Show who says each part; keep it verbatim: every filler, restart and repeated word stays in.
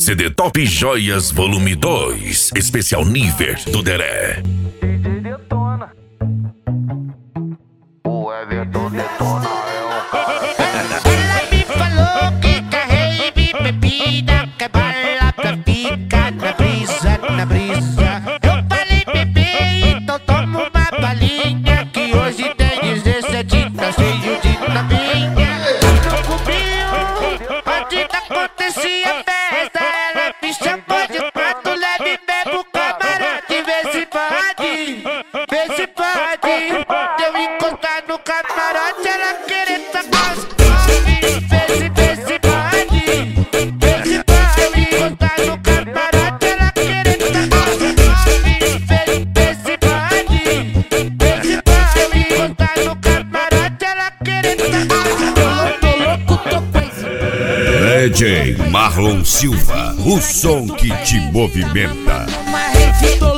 Speaker 1: C D Top Joias Volume dois, especial nível do Deré.
Speaker 2: O Everton detona, é o cara.
Speaker 3: Ela me falou que quer rave, bebida, quer bala pra ficar na brisa, na brisa. Eu falei, bebê, então toma uma balinha, que hoje tem dezessete, tá cheio de novinha. No cubinho, onde acontecia festa, ela me chamou de prato leve, bebo camarote, vê se pode, vê se pode. Eu encostar no camarote, ela querer tacar os nove, vê se, vê se pode, vê se pode. Encostar no camarote, ela querer tacar os nove, vê, vê se pode, vê se pode. Encostar no camarote, ela querer tacar os nove. Tô louco, tô coisa.
Speaker 1: D J Marlon Silva, o som que te movimenta.
Speaker 3: Uma rede